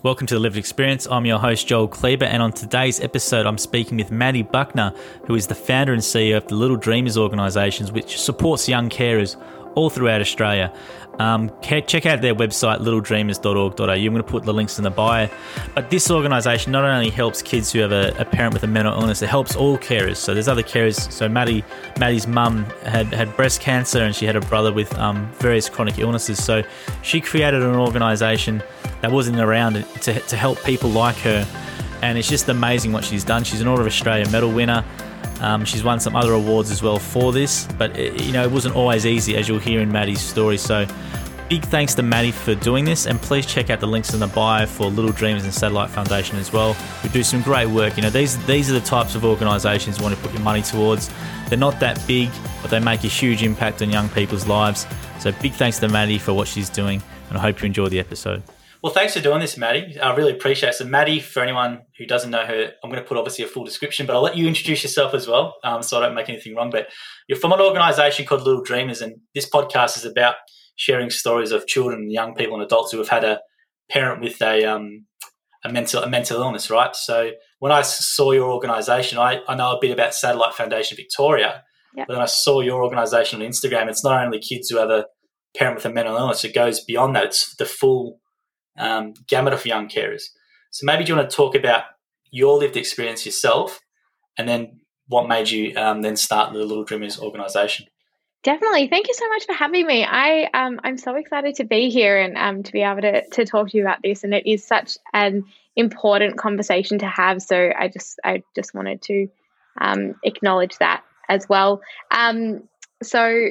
Welcome to The Lived Experience. I'm your host, Joel Kleber, and on today's episode, I'm speaking with Maddie Buckner, who is the founder and CEO of the Little Dreamers organisations, which supports young carers all throughout Australia. Check out their website, littledreamers.org.au. I'm going to put the links in the bio. But this organisation not only helps kids who have a parent with a mental illness, it helps all carers. So there's other carers. So Maddie's mum had breast cancer and she had a brother with various chronic illnesses. So she created an organisation that wasn't around to help people like her. And it's just amazing what she's done. She's an Order of Australia medal winner. She's won some other awards as well for this, but it wasn't always easy, as you'll hear in Maddie's story. So big thanks to Maddie for doing this, and please check out the links in the bio for Little Dreamers and Satellite Foundation as well. We do some great work. These are the types of organisations you want to put your money towards. They're not that big, but they make a huge impact on young people's lives. So big thanks to Maddie for what she's doing, and I hope you enjoy the episode. Well, thanks for doing this, Maddie. I really appreciate it. So Maddie, for anyone who doesn't know her, I'm going to put obviously a full description, but I'll let you introduce yourself as well, so I don't make anything wrong. But you're from an organisation called Little Dreamers, and this podcast is about sharing stories of children and young people and adults who have had a parent with a mental illness, right? So when I saw your organisation, I know a bit about Satellite Foundation Victoria, Yep. But when I saw your organisation on Instagram, it's not only kids who have a parent with a mental illness, it goes beyond that. It's the full gamut of young carers. So maybe do you want to talk about your lived experience yourself, and then what made you then start the Little Dreamers organisation? Definitely. Thank you so much for having me. I'm so excited to be here and to be able to talk to you about this. And it is such an important conversation to have. So I just wanted to acknowledge that as well. Sorry,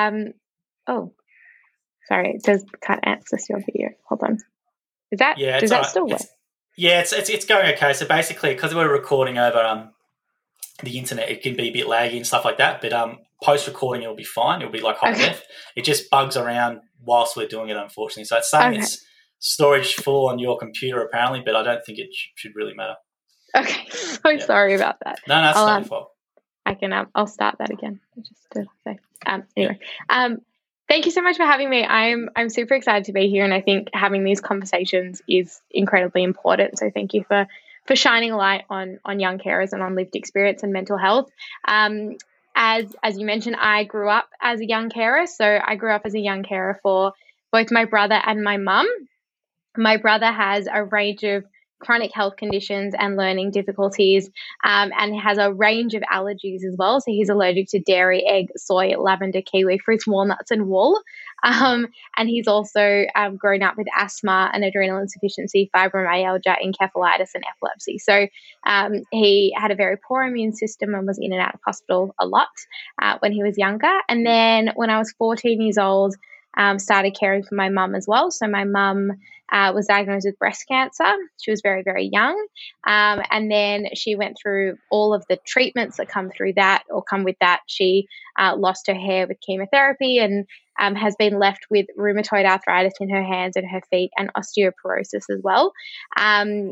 it says can't access your video. Hold on. Does that still work? It's going okay. So basically, because we're recording over the internet, it can be a bit laggy and stuff like that. But post-recording, it'll be fine. It'll be like hot def. It just bugs around whilst we're doing it, unfortunately. So it's saying it's storage full on your computer apparently, but I don't think it should really matter. Okay, sorry about that. No, that's not your fault. I can. I'll start that again. Just to say. Anyway. Thank you so much for having me. I'm super excited to be here, and I think having these conversations is incredibly important. So thank you for shining a light on young carers and on lived experience and mental health. As you mentioned, I grew up as a young carer. So I grew up as a young carer for both my brother and my mum. My brother has a range of chronic health conditions and learning difficulties, and has a range of allergies as well. So he's allergic to dairy, egg, soy, lavender, kiwi fruits, walnuts, and wool. And he's also grown up with asthma and adrenal insufficiency, fibromyalgia, encephalitis, and epilepsy. So he had a very poor immune system and was in and out of hospital a lot when he was younger. And then when I was 14 years old, started caring for my mum as well. So my mum was diagnosed with breast cancer. She was very, very young. And then she went through all of the treatments that come with that. She lost her hair with chemotherapy and has been left with rheumatoid arthritis in her hands and her feet and osteoporosis as well. And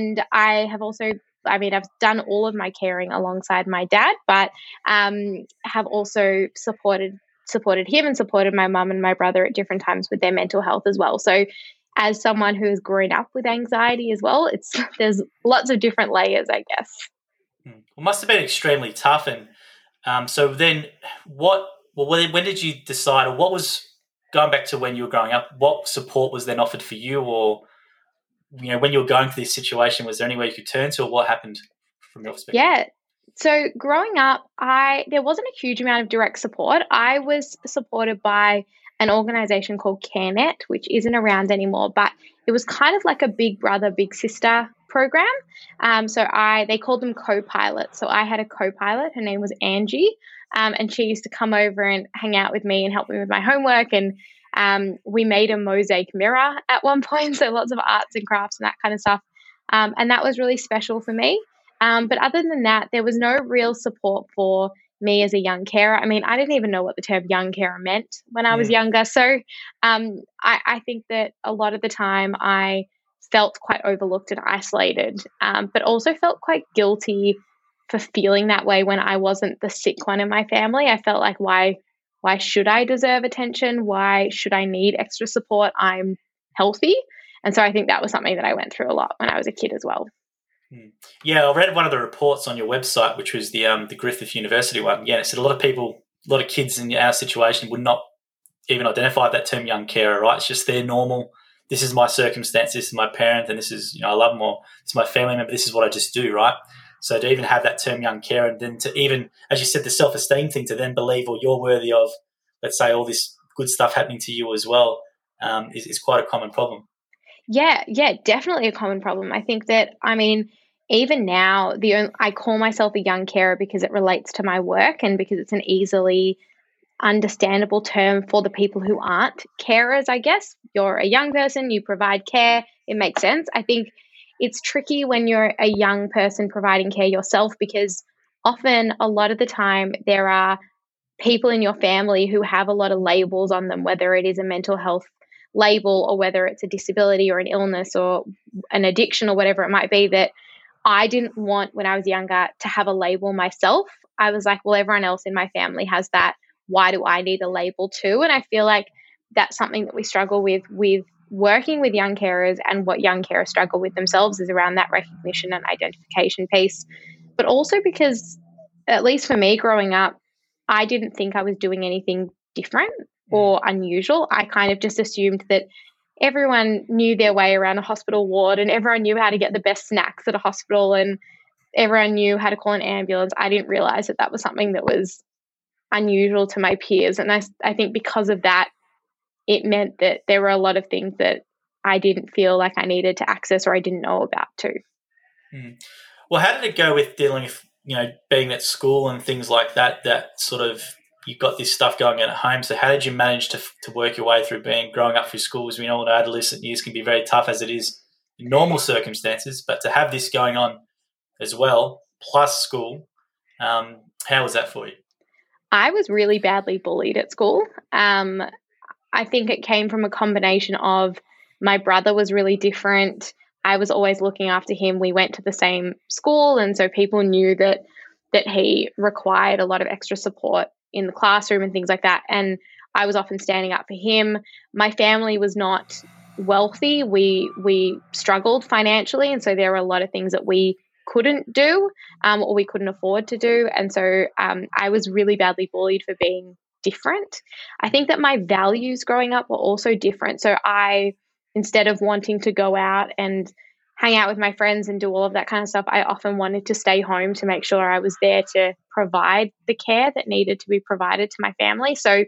I have also I've done all of my caring alongside my dad, but have also supported him and supported my mum and my brother at different times with their mental health as well. So as someone who's grown up with anxiety as well, there's lots of different layers, I guess. Well, it must have been extremely tough. And so then when did you decide, or what was, going back to when you were growing up, what support was then offered for you? Or, when you were going through this situation, was there anywhere you could turn to, or what happened from your perspective? Yeah. So growing up, there wasn't a huge amount of direct support. I was supported by an organisation called CareNet, which isn't around anymore, but it was kind of like a big brother, big sister program. They called them co-pilots. So I had a co-pilot. Her name was Angie, and she used to come over and hang out with me and help me with my homework. And we made a mosaic mirror at one point, so lots of arts and crafts and that kind of stuff. And that was really special for me. But other than that, there was no real support for me as a young carer. I mean, I didn't even know what the term young carer meant when I was younger. So I think that a lot of the time I felt quite overlooked and isolated, but also felt quite guilty for feeling that way when I wasn't the sick one in my family. I felt like, why should I deserve attention? Why should I need extra support? I'm healthy. And so I think that was something that I went through a lot when I was a kid as well. Yeah, I read one of the reports on your website, which was the Griffith University one. Yeah, it said a lot of kids in our situation would not even identify that term young carer, right? It's just their normal, this is my circumstance, this is my parent, and this is, I love them, or it's my family member, this is what I just do, right? So to even have that term young carer, and then to even, as you said, the self-esteem thing, to then believe, well, you're worthy of, let's say, all this good stuff happening to you as well, is quite a common problem. Yeah, definitely a common problem. I think that, even now, I call myself a young carer because it relates to my work and because it's an easily understandable term for the people who aren't carers, I guess. You're a young person, you provide care, it makes sense. I think it's tricky when you're a young person providing care yourself, because often, a lot of the time, there are people in your family who have a lot of labels on them, whether it is a mental health label or whether it's a disability or an illness or an addiction or whatever it might be, that I didn't want, when I was younger, to have a label myself. I was like, well, everyone else in my family has that. Why do I need a label too? And I feel like that's something that we struggle with working with young carers, and what young carers struggle with themselves is around that recognition and identification piece. But also because, at least for me growing up, I didn't think I was doing anything different or unusual. I kind of just assumed that everyone knew their way around a hospital ward and everyone knew how to get the best snacks at a hospital and everyone knew how to call an ambulance. I didn't realize that that was something that was unusual to my peers. And I think because of that, it meant that there were a lot of things that I didn't feel like I needed to access or I didn't know about too. Well, how did it go with dealing with, being at school and things like that, that sort of, you've got this stuff going on at home. So how did you manage to work your way through growing up through school? As we know, adolescent years can be very tough as it is in normal circumstances, but to have this going on as well, plus school, how was that for you? I was really badly bullied at school. I think it came from a combination of my brother was really different. I was always looking after him. We went to the same school, and so people knew that he required a lot of extra support in the classroom and things like that. And I was often standing up for him. My family was not wealthy. We struggled financially, and so there were a lot of things that we couldn't do or we couldn't afford to do. And so I was really badly bullied for being different. I think that my values growing up were also different. So I, instead of wanting to go out and hang out with my friends and do all of that kind of stuff, I often wanted to stay home to make sure I was there to provide the care that needed to be provided to my family. So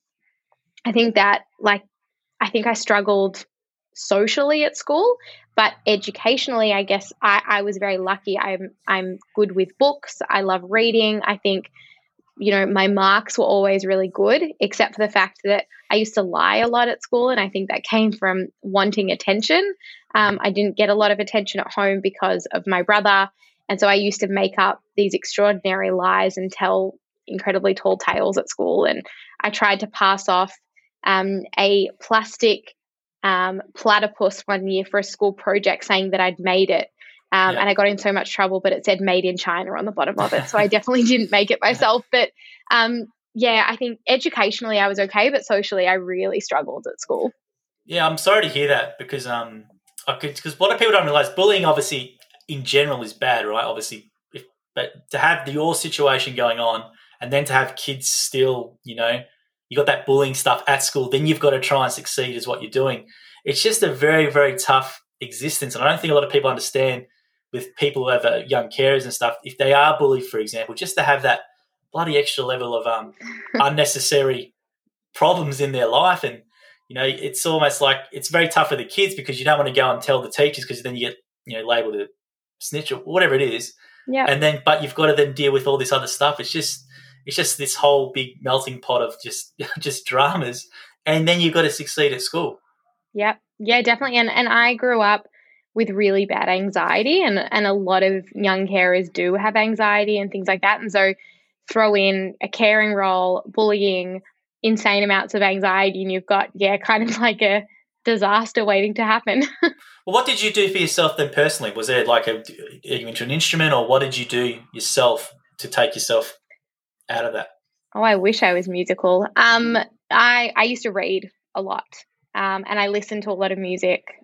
I think that, I struggled socially at school, but educationally, I guess I was very lucky. I'm good with books. I love reading. I think, my marks were always really good, except for the fact that I used to lie a lot at school. And I think that came from wanting attention. I didn't get a lot of attention at home because of my brother. And so I used to make up these extraordinary lies and tell incredibly tall tales at school. And I tried to pass off a plastic platypus one year for a school project saying that I'd made it. And I got in so much trouble, but it said made in China on the bottom of it. So I definitely didn't make it myself. But I think educationally I was okay, but socially I really struggled at school. Yeah, I'm sorry to hear that because because a lot of people don't realize bullying obviously in general is bad, right? Obviously, but to have your situation going on and then to have kids still, you got that bullying stuff at school, then you've got to try and succeed is what you're doing. It's just a very, very tough existence. And I don't think a lot of people understand with people who have young carers and stuff, if they are bullied, for example, just to have that bloody extra level of unnecessary problems in their life. And, it's almost like it's very tough for the kids because you don't want to go and tell the teachers because then you get, labelled a snitch or whatever it is. Yeah. And then, but you've got to then deal with all this other stuff. It's just this whole big melting pot of just dramas. And then you've got to succeed at school. Yeah, definitely. And I grew up with really bad anxiety and a lot of young carers do have anxiety and things like that. And so throw in a caring role, bullying, insane amounts of anxiety, and you've got, kind of like a disaster waiting to happen. Well, what did you do for yourself then personally? Was there are you into an instrument or what did you do yourself to take yourself out of that? Oh, I wish I was musical. I used to read a lot. And I listened to a lot of music.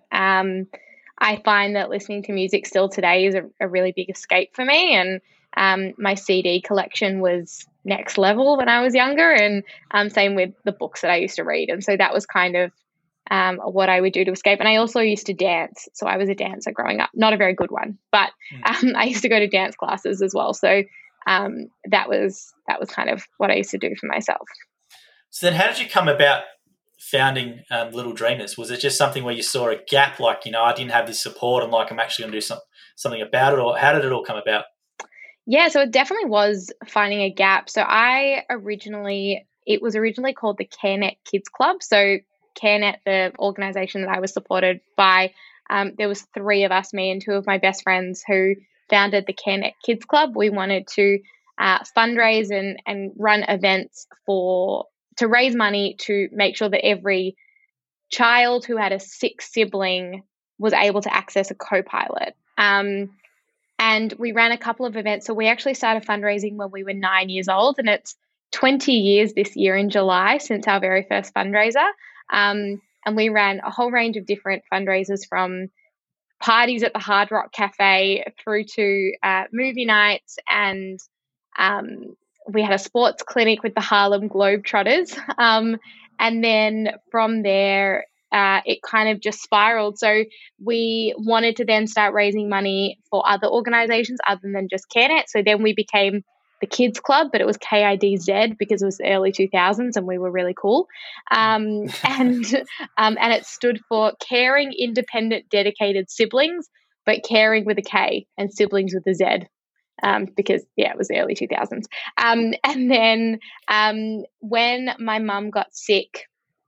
I find that listening to music still today is a really big escape for me. And my CD collection was next level when I was younger, and same with the books that I used to read. And so that was kind of what I would do to escape. And I also used to dance. So I was a dancer growing up, not a very good one, but I used to go to dance classes as well. So that was kind of what I used to do for myself. So then how did you come about founding Little Dreamers? Was it just something where you saw a gap, like, I didn't have this support and like I'm actually going to do something about it, or how did it all come about? Yeah, so it definitely was finding a gap. So it was originally called the CareNet Kids Club. So CareNet, the organisation that I was supported by, there was 3 of us, me and 2 of my best friends, who founded the CareNet Kids Club. We wanted to fundraise and run events to raise money to make sure that every child who had a sick sibling was able to access a co-pilot. And we ran a couple of events. So we actually started fundraising when we were 9 years old, and it's 20 years this year in July since our very first fundraiser. And we ran a whole range of different fundraisers, from parties at the Hard Rock Cafe through to movie nights, and we had a sports clinic with the Harlem Globetrotters. And then from there, it kind of just spiraled. So we wanted to then start raising money for other organizations other than just CareNet. So then we became the Kids Club, but it was KIDZ because it was the early 2000s and we were really cool. And it stood for Caring Independent Dedicated Siblings, but caring with a K and siblings with a Z. Because it was the early 2000s. And then when my mum got sick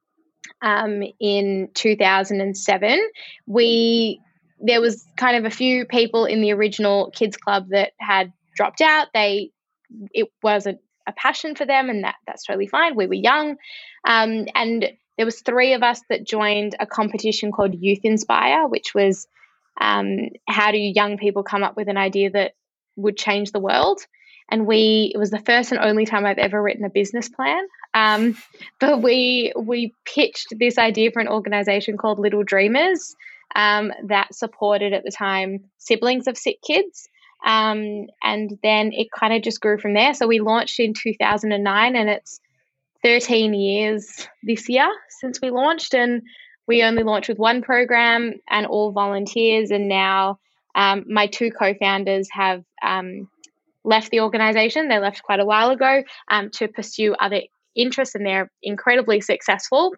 in 2007, there was kind of a few people in the original Kids Club that had dropped out. It wasn't a passion for them, and that's totally fine. We were young, and there was 3 of us that joined a competition called Youth Inspire, which was how do young people come up with an idea that would change the world. And it was the first and only time I've ever written a business plan. But we pitched this idea for an organization called Little Dreamers that supported at the time siblings of sick kids. And then it kind of just grew from there. So we launched in 2009, and it's 13 years this year since we launched, and we only launched with one program and all volunteers. And now my 2 co-founders have left the organization. They left quite a while ago to pursue other interests, and they're incredibly successful.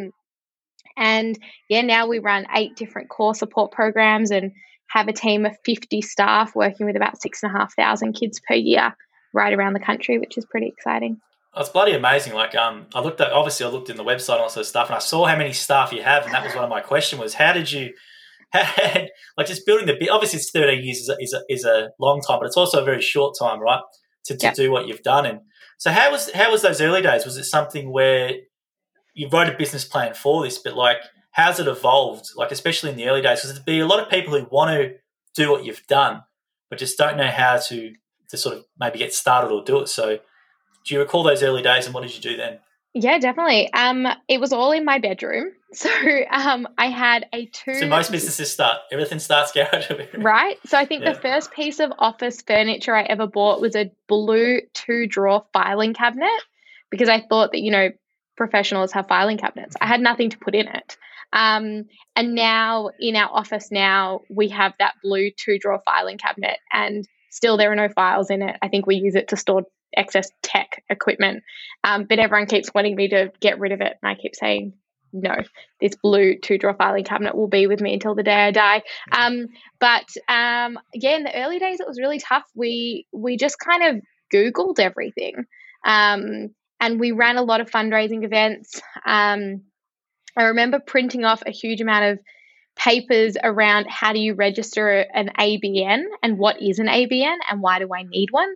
Now we run 8 different core support programs and have a team of 50 staff working with about 6,500 kids per year right around the country, which is pretty exciting. It's bloody amazing. Like, I looked in the website and all sorts of stuff, and I saw how many staff you have, and that was one of my questions was, how did you, like, just building obviously it's 13 years is a long time, but it's also a very short time, right, to do what you've done. And so how was those early days? Was it something where you wrote a business plan for this, but like, how's it evolved? Like, especially in the early days, because there'd be a lot of people who want to do what you've done, but just don't know how to sort of maybe get started or do it. So do you recall those early days, and what did you do then? Yeah, definitely. It was all in my bedroom. So I had So most businesses everything starts garage. Right. So I think the first piece of office furniture I ever bought was a blue 2-drawer filing cabinet, because I thought that, professionals have filing cabinets. I had nothing to put in it. And now in our office we have that blue 2-drawer filing cabinet, and still there are no files in it. I think we use it to store excess tech equipment. But everyone keeps wanting me to get rid of it. And I keep saying, no, this blue 2-drawer filing cabinet will be with me until the day I die. In the early days, it was really tough. We just kind of Googled everything. And we ran a lot of fundraising events. I remember printing off a huge amount of papers around how do you register an ABN and what is an ABN and why do I need one.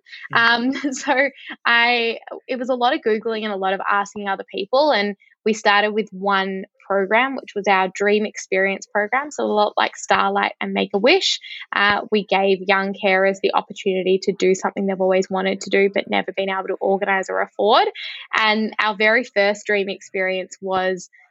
It was a lot of Googling and a lot of asking other people, and we started with one program, which was our Dream Experience program. So a lot like Starlight and Make-A-Wish, we gave young carers the opportunity to do something they've always wanted to do but never been able to organise or afford. And our very first Dream Experience was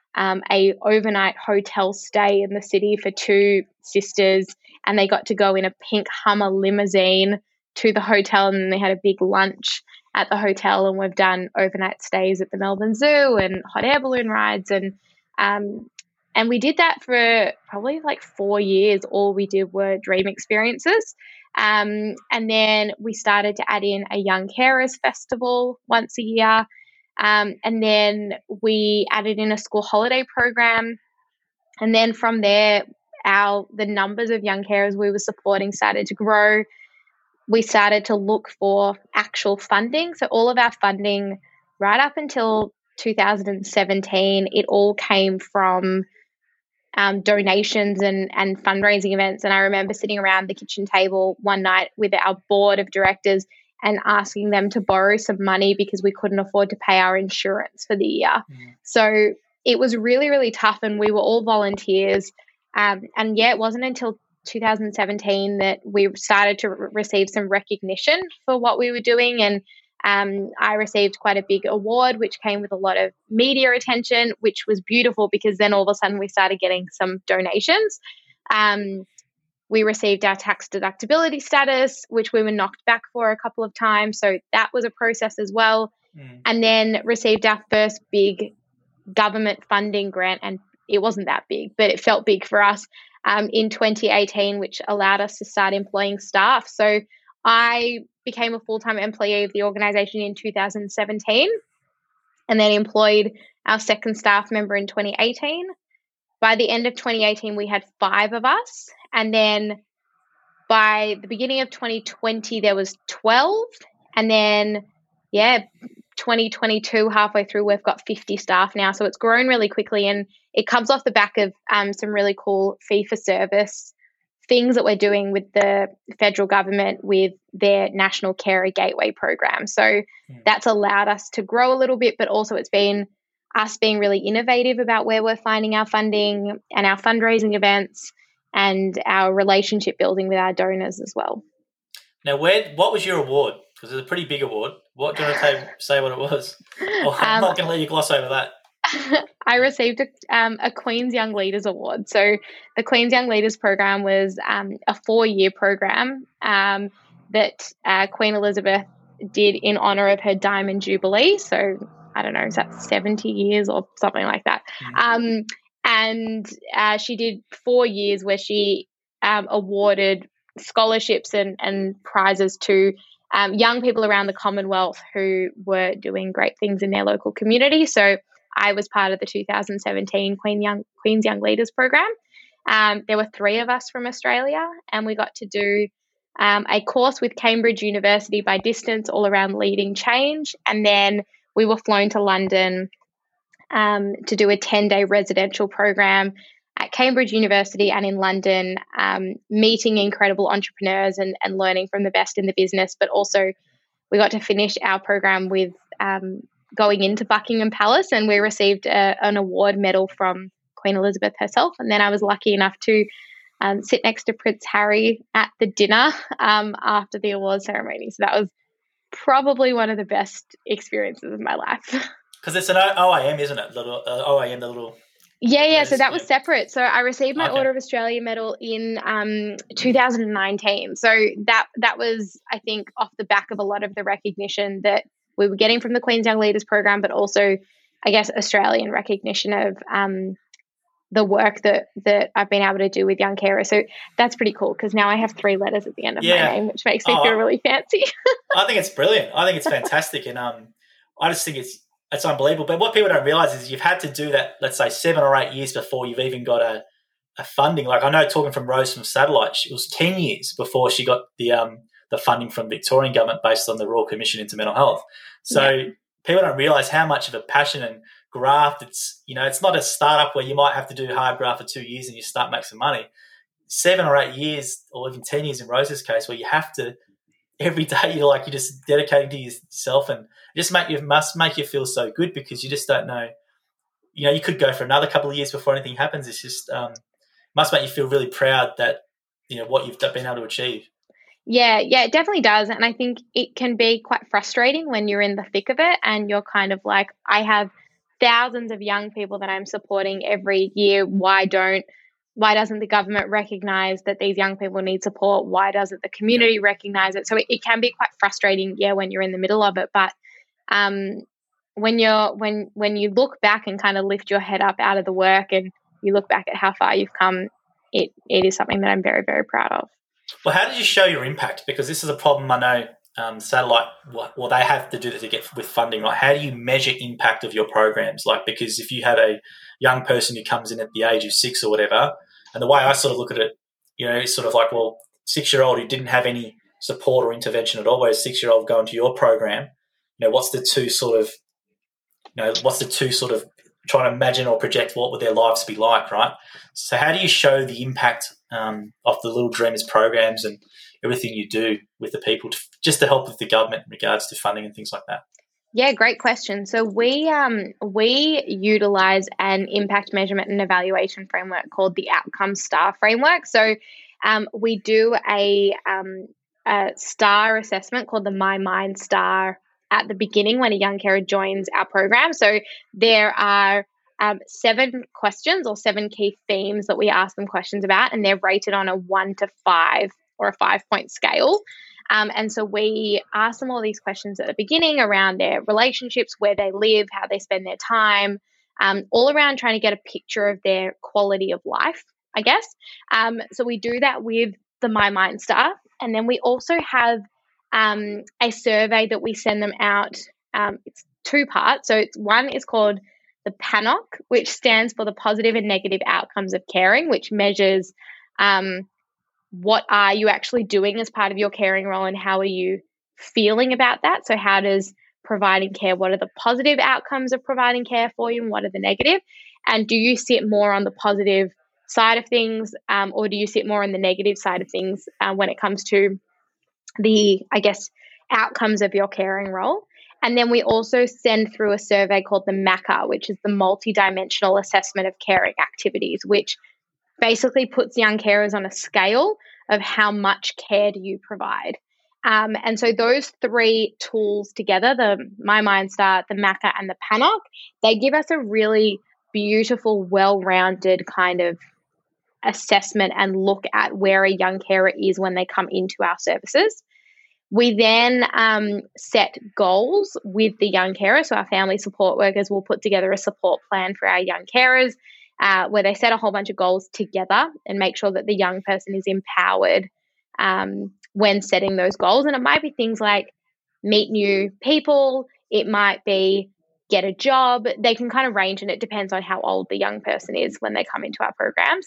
a overnight hotel stay in the city for two sisters, and they got to go in a pink Hummer limousine to the hotel, and then they had a big lunch at the hotel. And we've done overnight stays at the Melbourne Zoo and hot air balloon rides, and we did that for probably like 4 years. All we did were dream experiences. And then we started to add in a Young Carers Festival once a year. And then we added in a school holiday program. And then from there, the numbers of young carers we were supporting started to grow. We started to look for actual funding. So all of our funding right up until 2017, it all came from donations and fundraising events. And I remember sitting around the kitchen table one night with our board of directors and asking them to borrow some money because we couldn't afford to pay our insurance for the year. So it was really, really tough, and we were all volunteers. And it wasn't until 2017 that we started to receive some recognition for what we were doing. And I received quite a big award, which came with a lot of media attention, which was beautiful because then all of a sudden we started getting some donations. We received our tax deductibility status, which we were knocked back for a couple of times. So that was a process as well. And then received our first big government funding grant. And it wasn't that big, but it felt big for us in 2018, which allowed us to start employing staff. So I became a full-time employee of the organisation in 2017 and then employed our second staff member in 2018. By the end of 2018, we had 5 of us. And then by the beginning of 2020, there was 12. And then, 2022, halfway through, we've got 50 staff now. So it's grown really quickly. And it comes off the back of some really cool fee-for-service things that we're doing with the federal government with their National Carer Gateway program. So that's allowed us to grow a little bit, but also it's been us being really innovative about where we're finding our funding and our fundraising events and our relationship building with our donors as well. Now, what was your award? Because it's a pretty big award. What do you want to say what it was? Oh, I'm not going to let you gloss over that. I received a Queen's Young Leaders Award. So the Queen's Young Leaders program was a 4-year program that Queen Elizabeth did in honour of her Diamond Jubilee. So I don't know, is that 70 years or something like that? And she did 4 years where she awarded scholarships and prizes to young people around the Commonwealth who were doing great things in their local community. So I was part of the 2017 Queen's Young Leaders program. There were 3 of us from Australia, and we got to do a course with Cambridge University by distance all around leading change. And then we were flown to London to do a 10-day residential program at Cambridge University and in London, meeting incredible entrepreneurs and learning from the best in the business. But also we got to finish our program with going into Buckingham Palace, and we received an award medal from Queen Elizabeth herself. And then I was lucky enough to sit next to Prince Harry at the dinner after the award ceremony. So that was probably one of the best experiences of my life. Because it's an OIM, isn't it? OIM, the little... Yeah. So that was separate. So I received my Order of Australia medal in 2019. So that was, I think, off the back of a lot of the recognition that we were getting from the Queen's Young Leaders program, but also, I guess, Australian recognition of the work that I've been able to do with young carers. So that's pretty cool because now I have 3 letters at the end of my name, which makes me feel really fancy. I think it's brilliant. I think it's fantastic. And I just think it's unbelievable. But what people don't realise is you've had to do that, let's say, 7 or 8 years before you've even got a funding. Like I know, talking from Rose from Satellite, it was 10 years before she got the funding from Victorian government based on the Royal Commission into Mental Health. So people don't realise how much of a passion and graft it's not a startup where you might have to do hard graft for 2 years and you start making some money. 7 or 8 years, or even 10 years in Rose's case, where you have to every day you're just dedicating to yourself, and it must make you feel so good because you just don't know. You could go for another couple of years before anything happens. It's just must make you feel really proud that what you've been able to achieve. Yeah, it definitely does. And I think it can be quite frustrating when you're in the thick of it and you're kind of like, I have thousands of young people that I'm supporting every year. Why doesn't the government recognize that these young people need support? Why doesn't the community recognize it? So it can be quite frustrating, when you're in the middle of it. But when you look back and kind of lift your head up out of the work and you look back at how far you've come, it is something that I'm very, very proud of. Well, how did you show your impact? Because this is a problem I know Satellite, well, they have to do that to get with funding. Like, how do you measure impact of your programs? Like, because if you have a young person who comes in at the age of 6 or whatever, and the way I sort of look at it, it's sort of like, well, 6-year-old who didn't have any support or intervention at all, whereas 6-year-old going to your program, what's the two sort of trying to imagine or project what would their lives be like, right? So how do you show the impact of the Little Dreamers programs and everything you do with the people just to help with the government in regards to funding and things like that? Yeah, great question. So we utilize an impact measurement and evaluation framework called the Outcome STAR framework. So we do a STAR assessment called the My Mind STAR at the beginning when a young carer joins our program. So there are 7 questions or 7 key themes that we ask them questions about, and they're rated on a 1 to 5 or a 5-point scale. And so we ask them all these questions at the beginning around their relationships, where they live, how they spend their time, all around trying to get a picture of their quality of life, I guess. So we do that with the My Mind Star. And then we also have a survey that we send them out. It's 2 parts. So one is called the PANOC, which stands for the Positive and Negative Outcomes of Caring, which measures what are you actually doing as part of your caring role and how are you feeling about that? So how does providing care, what are the positive outcomes of providing care for you and what are the negative? And do you sit more on the positive side of things or do you sit more on the negative side of things when it comes to the, outcomes of your caring role? And then we also send through a survey called the MACA, which is the Multidimensional Assessment of Caring Activities, which basically puts young carers on a scale of how much care do you provide. And so those 3 tools together, the My Mind Star, the MACA, and the PANOC, they give us a really beautiful, well-rounded kind of assessment and look at where a young carer is when they come into our services. We then set goals with the young carer. So our family support workers will put together a support plan for our young carers where they set a whole bunch of goals together and make sure that the young person is empowered when setting those goals. And it might be things like meet new people. It might be get a job. They can kind of range, and it depends on how old the young person is when they come into our programs.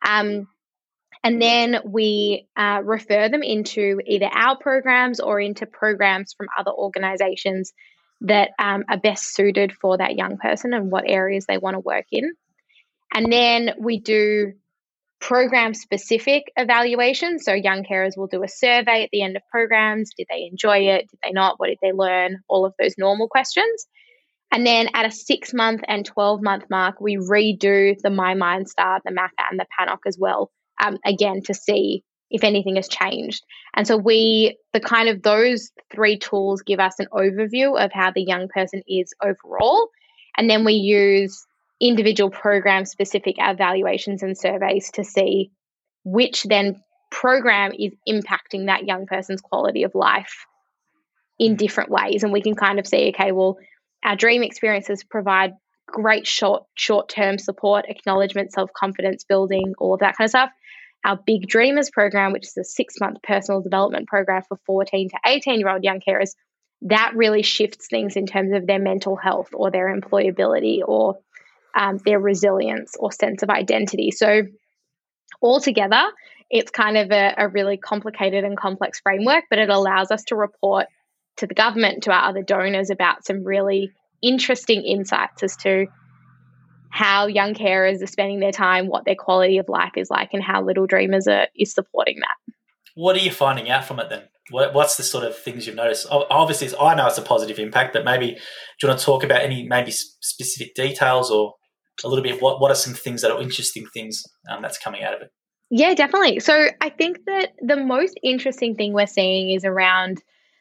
And then we refer them into either our programs or into programs from other organisations that are best suited for that young person and what areas they want to work in. And then we do program-specific evaluations. So young carers will do a survey at the end of programs. Did they enjoy it? Did they not? What did they learn? All of those normal questions. And then at a 6-month and 12-month mark, we redo the My Mind Star, the MACA, and the PANOC as well, again, to see if anything has changed. And so those 3 tools give us an overview of how the young person is overall. And then we use individual program-specific evaluations and surveys to see which then program is impacting that young person's quality of life in different ways. And we can kind of see, okay, well, our dream experiences provide great short-term support, acknowledgement, self-confidence building, all of that kind of stuff. Our Big Dreamers program, which is a 6-month personal development program for 14 to 18-year-old young carers, that really shifts things in terms of their mental health or their employability or their resilience or sense of identity. So altogether, it's kind of a really complicated and complex framework, but it allows us to report to the government, to our other donors, about some really interesting insights as to how young carers are spending their time, what their quality of life is like, and how Little Dreamers is supporting that. What are you finding out from it then? What's the sort of things you've noticed? Obviously, I know it's a positive impact, but maybe do you want to talk about any maybe specific details or a little bit? What are some things that are interesting things that's coming out of it? Yeah, definitely. So I think that the most interesting thing we're seeing is around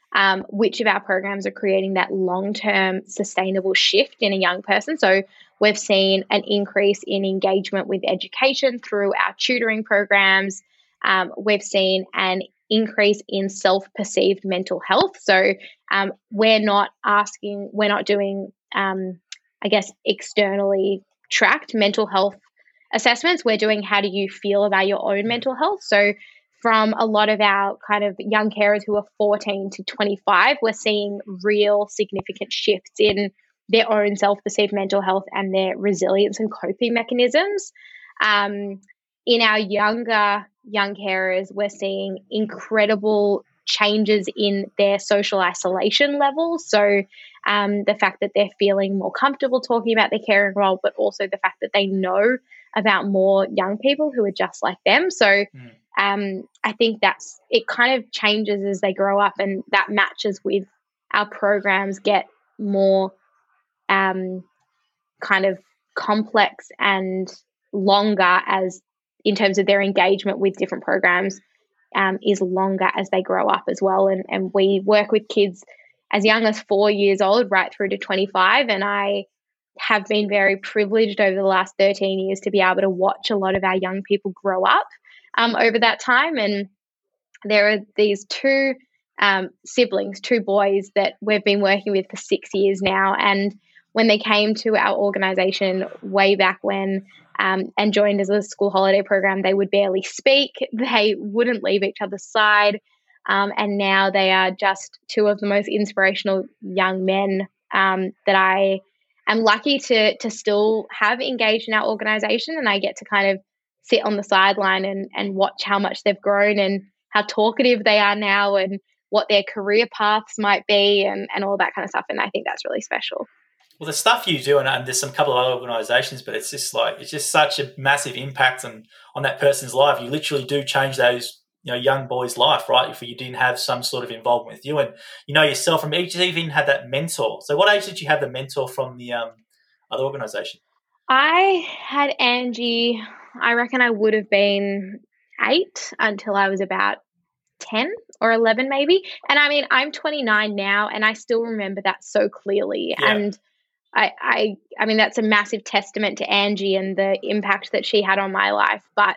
which of our programs are creating that long-term sustainable shift in a young person. So we've seen an increase in engagement with education through our tutoring programs. We've seen an increase in self-perceived mental health. So we're not doing, externally tracked mental health assessments. We're doing how do you feel about your own mental health. So from a lot of our kind of young carers who are 14 to 25, we're seeing real significant shifts in their own self-perceived mental health and their resilience and coping mechanisms. In our younger young carers, we're seeing incredible changes in their social isolation levels. So the fact that they're feeling more comfortable talking about their caring role, but also the fact that they know about more young people who are just like them. So I think it kind of changes as they grow up, and that matches with our programs get more kind of complex and longer as in terms of their engagement with different programs is longer as they grow up as well. And we work with kids as young as 4 years old right through to 25. And I have been very privileged over the last 13 years to be able to watch a lot of our young people grow up over that time. And there are these two siblings, two boys that we've been working with for 6 years now. And when they came to our organisation way back when and joined as a school holiday program, they would barely speak. They wouldn't leave each other's side. And now they are just two of the most inspirational young men that I am lucky to still have engaged in our organisation. And I get to kind of sit on the sideline and watch how much they've grown and how talkative they are now and what their career paths might be and all that kind of stuff. And I think that's really special. Well, the stuff you do, and there's some couple of other organisations, but it's just such a massive impact on that person's life. You literally do change those young boys' life, right? If you didn't have some sort of involvement with you, and yourself from each, even had that mentor. So, what age did you have the mentor from the other organisation? I had Angie. I reckon I would have been 8 until I was about 10 or 11 maybe. And I mean, I'm 29 now and I still remember that so clearly. Yeah. And I mean, that's a massive testament to Angie and the impact that she had on my life. But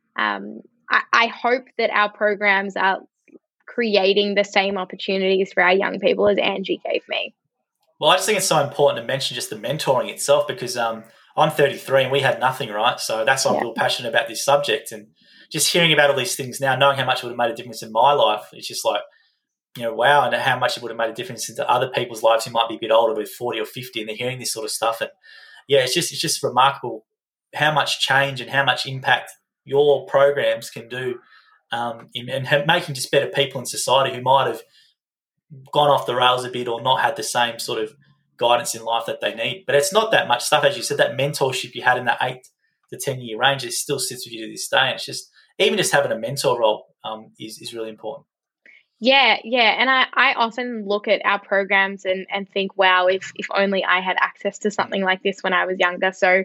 I hope that our programs are creating the same opportunities for our young people as Angie gave me. Well, I just think it's so important to mention just the mentoring itself because I'm 33 and we had nothing, right? So that's why I'm real passionate about this subject. And just hearing about all these things now, knowing how much it would have made a difference in my life, it's just like, wow, and how much it would have made a difference into other people's lives who might be a bit older with 40 or 50 and they're hearing this sort of stuff. And yeah, it's just remarkable how much change and how much impact your programs can do in making just better people in society who might have gone off the rails a bit or not had the same sort of guidance in life that they need. But it's not that much stuff, as you said, that mentorship you had in that 8 to 10 year range, it still sits with you to this day. And it's just, even just having a mentor role is really important. Yeah. And I often look at our programs and think, wow, if only I had access to something like this when I was younger. So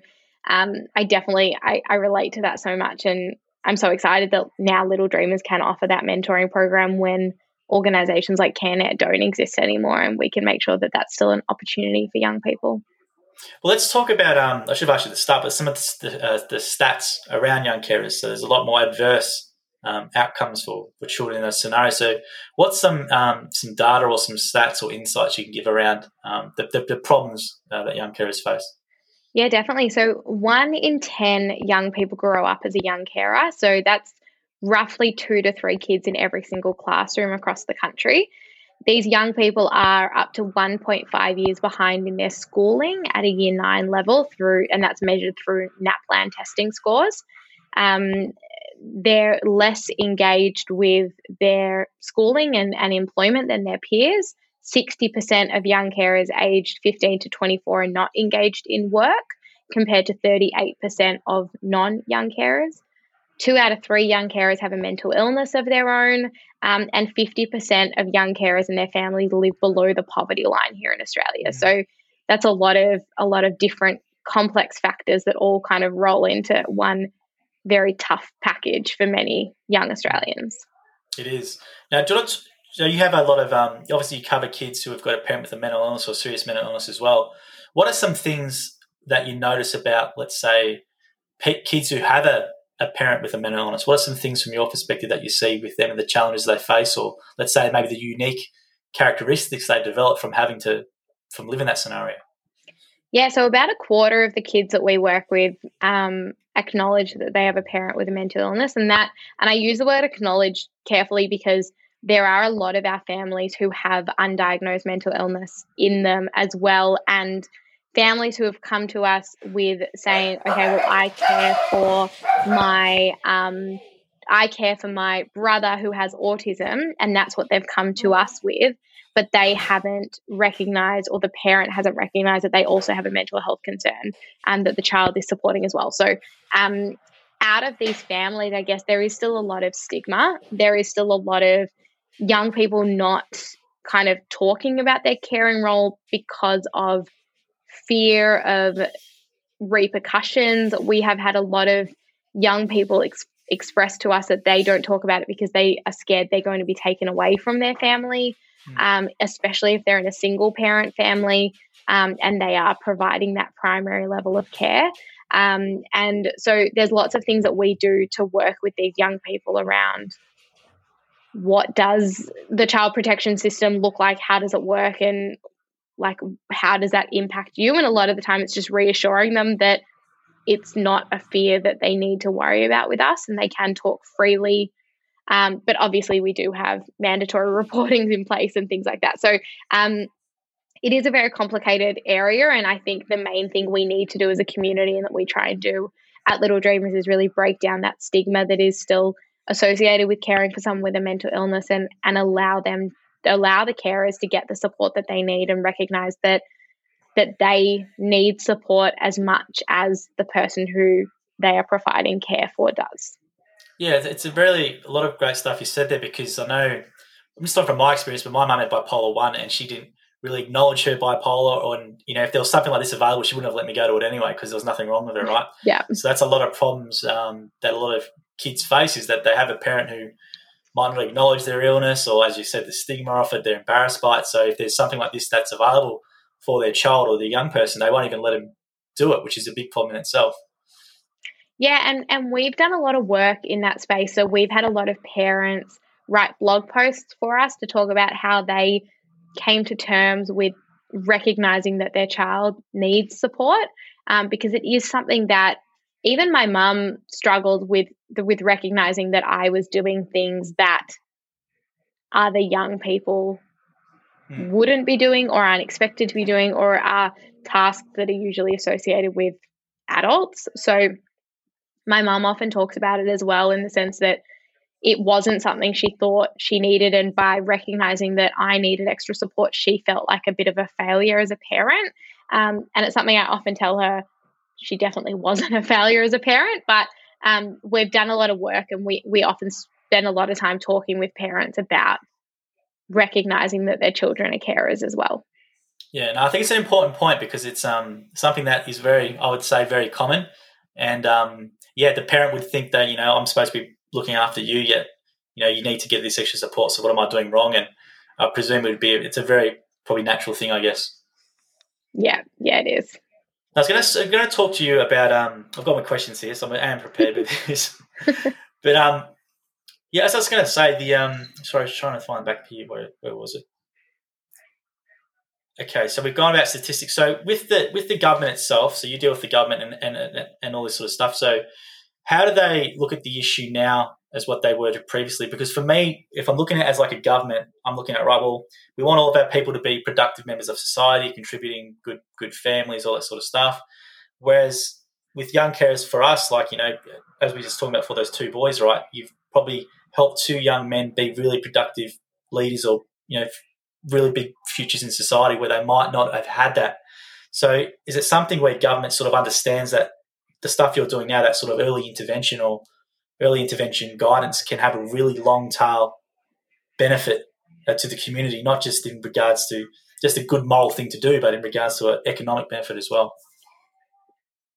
I relate to that so much. And I'm so excited that now Little Dreamers can offer that mentoring program when organisations like CareNet don't exist anymore, and we can make sure that that's still an opportunity for young people. Well, let's talk about, I should have asked you at the start, but some of the stats around young carers. So there's a lot more adverse outcomes for children in those scenarios. So what's some data or some stats or insights you can give around the problems that young carers face? Yeah, definitely. So 1 in 10 young people grow up as a young carer. So that's roughly 2 to 3 kids in every single classroom across the country. These young people are up to 1.5 years behind in their schooling at a year 9 level and that's measured through NAPLAN testing scores. They're less engaged with their schooling and employment than their peers. 60% of young carers aged 15 to 24 are not engaged in work, compared to 38% of non-young carers. 2 out of 3 young carers have a mental illness of their own, and 50% of young carers and their families live below the poverty line here in Australia. So that's a lot of different complex factors that all kind of roll into one very tough package for many young Australians. It is. Now, do you want to So you have a lot of obviously you cover kids who have got a parent with a mental illness or serious mental illness as well. What are some things that you notice about, let's say, kids who have a parent with a mental illness? What are some things from your perspective that you see with them and the challenges they face, or let's say maybe the unique characteristics they develop from living that scenario? Yeah, so about a quarter of the kids that we work with acknowledge that they have a parent with a mental illness, and I use the word acknowledge carefully because there are a lot of our families who have undiagnosed mental illness in them as well, and families who have come to us with saying, okay, well, I care for my brother who has autism, and that's what they've come to us with, but they haven't recognized, or the parent hasn't recognized, that they also have a mental health concern and that the child is supporting as well. So out of these families, I guess there is still a lot of stigma. There is still a lot of young people not kind of talking about their caring role because of fear of repercussions. We have had a lot of young people express to us that they don't talk about it because they are scared they're going to be taken away from their family, especially if they're in a single parent family and they are providing that primary level of care. And so there's lots of things that we do to work with these young people around what does the child protection system look like, how does it work, and like how does that impact you. And a lot of the time it's just reassuring them that it's not a fear that they need to worry about with us, and they can talk freely. But obviously we do have mandatory reportings in place and things like that. So it is a very complicated area, and I think the main thing we need to do as a community, and that we try and do at Little Dreamers, is really break down that stigma that is still associated with caring for someone with a mental illness, and allow the carers to get the support that they need, and recognize that they need support as much as the person who they are providing care for does. Yeah, it's a lot of great stuff you said there, because I know, I'm just talking from my experience, but my mum had bipolar 1 and she didn't really acknowledge her bipolar, and if there was something like this available, she wouldn't have let me go to it anyway because there was nothing wrong with her, right? Yeah. So that's a lot of problems that a lot of kids face, is that they have a parent who might not acknowledge their illness, or as you said, the stigma of it, they're embarrassed by it. So if there's something like this that's available for their child or their young person, they won't even let them do it, which is a big problem in itself. Yeah, and we've done a lot of work in that space. So we've had a lot of parents write blog posts for us to talk about how they came to terms with recognizing that their child needs support, because it is something that even my mum struggled with recognizing that I was doing things that other young people wouldn't be doing, or aren't expected to be doing, or are tasks that are usually associated with adults. So my mum often talks about it as well, in the sense that it wasn't something she thought she needed, and by recognizing that I needed extra support, she felt like a bit of a failure as a parent. And it's something I often tell her, she definitely wasn't a failure as a parent, but we've done a lot of work, and we often spend a lot of time talking with parents about recognizing that their children are carers as well. Yeah, no, I think it's an important point, because it's something that is I would say, very common. And the parent would think that, I'm supposed to be looking after you, yet, you need to get this extra support. So what am I doing wrong? And I presume it's a very probably natural thing, I guess. Yeah, it is. I was going to talk to you about, I've got my questions here, so I am prepared with this. But as I was going to say, sorry, I was trying to find back here, where was it? Okay, so we've gone about statistics. So with the government itself, so you deal with the government and all this sort of stuff. So how do they look at the issue now as what they were previously? Because for me, if I'm looking at it as like a government, I'm looking at, right, well, we want all of our people to be productive members of society, contributing good families, all that sort of stuff. Whereas with young carers, for us, like, as we were just talking about for those two boys, right, you've probably helped two young men be really productive leaders, or, really big futures in society where they might not have had that. So is it something where government sort of understands that the stuff you're doing now, that sort of early intervention guidance, can have a really long tail benefit to the community, not just in regards to just a good moral thing to do, but in regards to an economic benefit as well?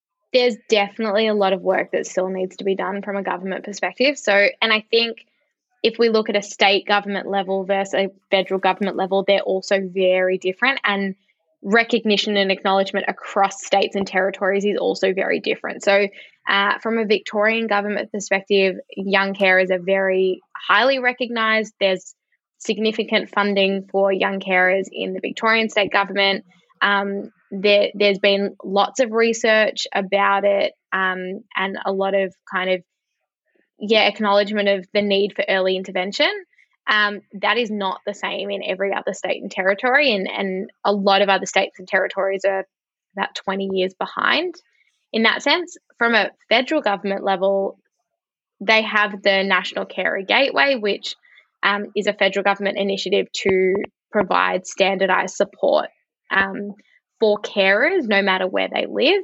There's definitely a lot of work that still needs to be done from a government perspective. So, and I think if we look at a state government level versus a federal government level, they're also very different. And recognition and acknowledgement across states and territories is also very different. So from a Victorian government perspective, young carers are very highly recognised. There's significant funding for young carers in the Victorian state government. There's been lots of research about it, and a lot of kind of acknowledgement of the need for early intervention. That is not the same in every other state and territory, and a lot of other states and territories are about 20 years behind in that sense. From a federal government level, they have the National Carer Gateway, which is a federal government initiative to provide standardised support for carers, no matter where they live.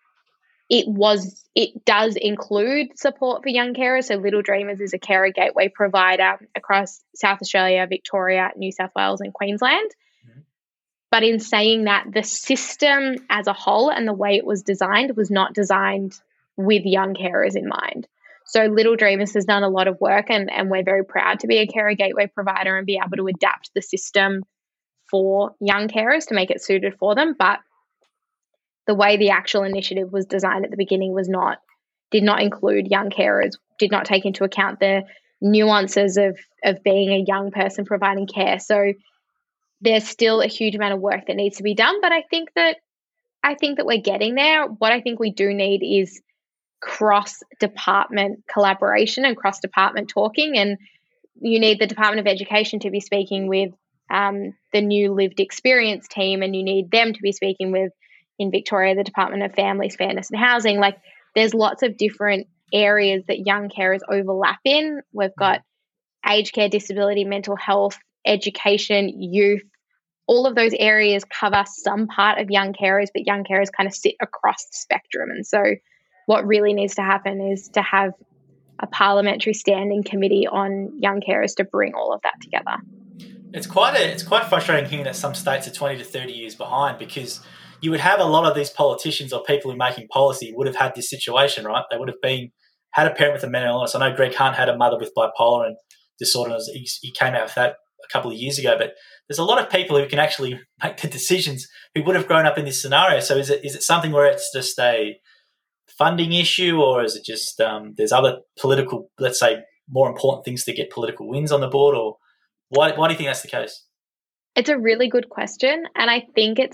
It does include support for young carers. So Little Dreamers is a carer gateway provider across South Australia, Victoria, New South Wales and Queensland. Mm-hmm. But in saying that, the system as a whole and the way it was not designed with young carers in mind. So Little Dreamers has done a lot of work, and we're very proud to be a carer gateway provider and be able to adapt the system for young carers to make it suited for them. But the way the actual initiative was designed at the beginning did not include young carers, did not take into account the nuances of being a young person providing care. So there's still a huge amount of work that needs to be done, but I think that we're getting there. What I think we do need is cross-department collaboration and cross-department talking, and you need the Department of Education to be speaking with the new lived experience team, and you need them to be speaking with, in Victoria, the Department of Families, Fairness and Housing. Like, there's lots of different areas that young carers overlap in. We've got aged care, disability, mental health, education, youth. All of those areas cover some part of young carers, but young carers kind of sit across the spectrum. And so what really needs to happen is to have a parliamentary standing committee on young carers to bring all of that together. It's quite frustrating hearing that some states are 20 to 30 years behind, because you would have a lot of these politicians or people who are making policy would have had this situation, right? They would have had a parent with a mental illness. I know Greg Hunt had a mother with bipolar and disorder. He came out with that a couple of years ago. But there's a lot of people who can actually make the decisions who would have grown up in this scenario. So is it something where it's just a funding issue, or is it just there's other political, let's say, more important things to get political wins on the board, or why do you think that's the case? It's a really good question, and I think it's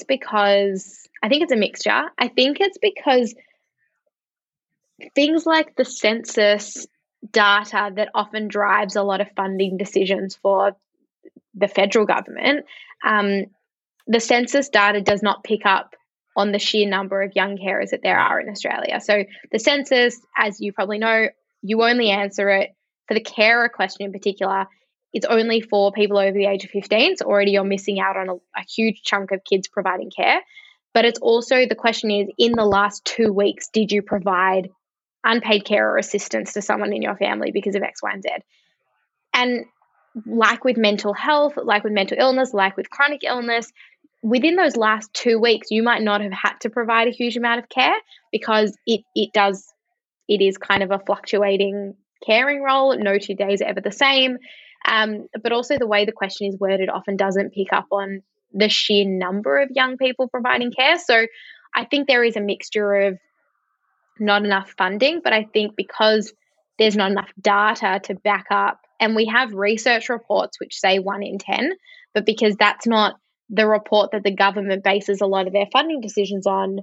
a mixture. I think it's because things like the census data that often drives a lot of funding decisions for the federal government, the census data does not pick up on the sheer number of young carers that there are in Australia. So the census, as you probably know, you only answer it for the carer question in particular. It's only for people over the age of 15, so already you're missing out on a huge chunk of kids providing care. But it's also, the question is, in the last 2 weeks, did you provide unpaid care or assistance to someone in your family because of X, Y, and Z? And like with mental health, like with mental illness, like with chronic illness, within those last 2 weeks, you might not have had to provide a huge amount of care, because it is kind of a fluctuating caring role. No 2 days are ever the same. But also the way the question is worded often doesn't pick up on the sheer number of young people providing care. So I think there is a mixture of not enough funding, but I think because there's not enough data to back up, and we have research reports which say 1 in 10, but because that's not the report that the government bases a lot of their funding decisions on,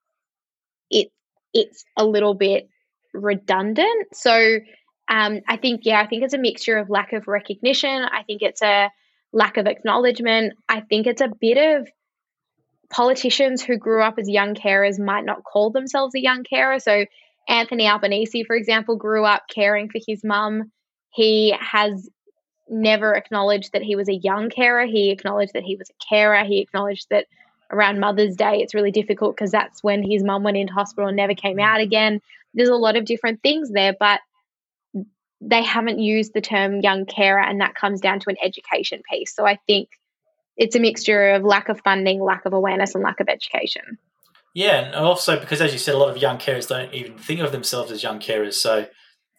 it's a little bit redundant. So I think it's a mixture of lack of recognition. I think it's a lack of acknowledgement. I think it's a bit of politicians who grew up as young carers might not call themselves a young carer. So Anthony Albanese, for example, grew up caring for his mum. He has never acknowledged that he was a young carer. He acknowledged that he was a carer. He acknowledged that around Mother's Day it's really difficult because that's when his mum went into hospital and never came out again. There's a lot of different things there, but they haven't used the term young carer, and that comes down to an education piece. So I think it's a mixture of lack of funding, lack of awareness, and lack of education. Yeah, and also because, as you said, a lot of young carers don't even think of themselves as young carers. So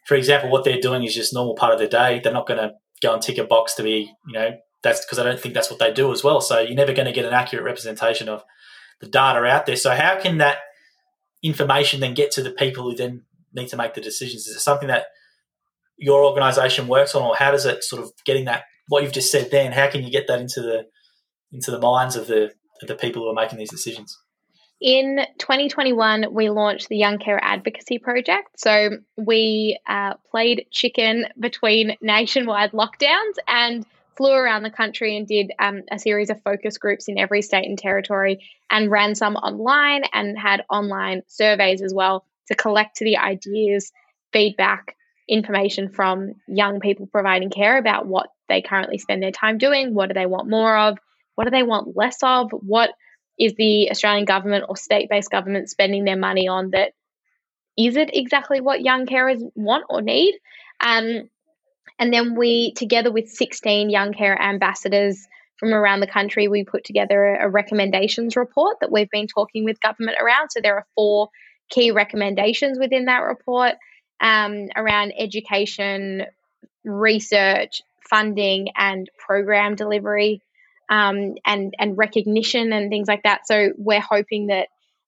for example, what they're doing is just normal part of their day. They're not going to go and tick a box to be, that's because I don't think that's what they do as well. So you're never going to get an accurate representation of the data out there. So how can that information then get to the people who then need to make the decisions? Is it something that your organisation works on, or how does it sort of getting that, what you've just said then, how can you get that into the minds of the people who are making these decisions? In 2021, we launched the Young Carer Advocacy Project. So we played chicken between nationwide lockdowns and flew around the country and did a series of focus groups in every state and territory, and ran some online and had online surveys as well to collect the ideas, feedback, information from young people providing care about what they currently spend their time doing, what do they want more of, what do they want less of, what is the Australian government or state-based government spending their money on that isn't exactly what young carers want or need. And then we, together with 16 young carer ambassadors from around the country, we put together a recommendations report that we've been talking with government around. So there are 4 key recommendations within that report around education, research, funding, and program delivery. And recognition and things like that. So we're hoping that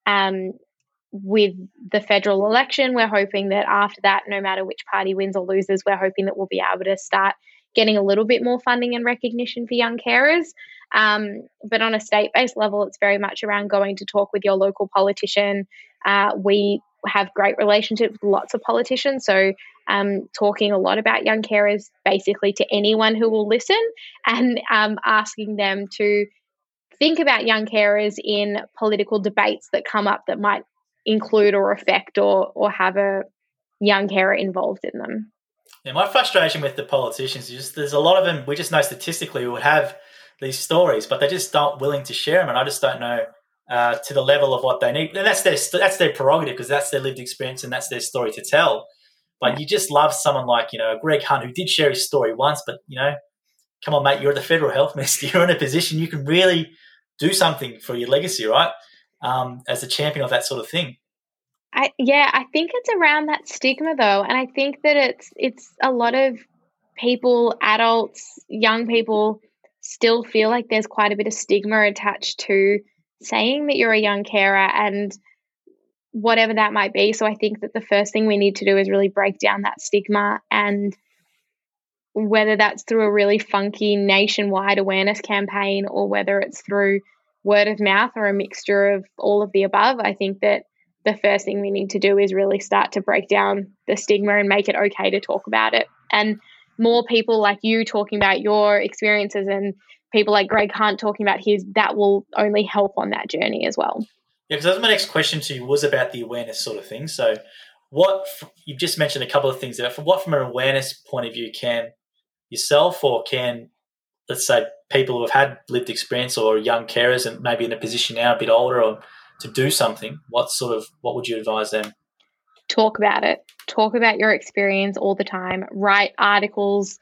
with the federal election, we're hoping that after that, no matter which party wins or loses, we're hoping that we'll be able to start getting a little bit more funding and recognition for young carers. But on a state-based level, it's very much around going to talk with your local politician. We have great relationships with lots of politicians, so talking a lot about young carers basically to anyone who will listen, and asking them to think about young carers in political debates that come up that might include or affect or have a young carer involved in them. Yeah, my frustration with the politicians is just there's a lot of them, we just know statistically, who would have these stories, but they're just not willing to share them, and I just don't know to the level of what they need. And that's their prerogative, because that's their lived experience and that's their story to tell. But you just love someone like, Greg Hunt, who did share his story once, but, come on, mate, you're the federal health minister. You're in a position you can really do something for your legacy, right, as a champion of that sort of thing. I think it's around that stigma, though, and I think that it's a lot of people, adults, young people, still feel like there's quite a bit of stigma attached to saying that you're a young carer and whatever that might be. So I think that the first thing we need to do is really break down that stigma, and whether that's through a really funky nationwide awareness campaign or whether it's through word of mouth or a mixture of all of the above, I think that the first thing we need to do is really start to break down the stigma and make it okay to talk about it. And more people like you talking about your experiences and people like Greg Hunt talking about his, that will only help on that journey as well. Yeah, because my next question to you was about the awareness sort of thing. So you've just mentioned a couple of things there. From an awareness point of view, can yourself or can, let's say, people who have had lived experience or young carers and maybe in a position now a bit older or to do something, what would you advise them? Talk about it. Talk about your experience all the time. Write articles.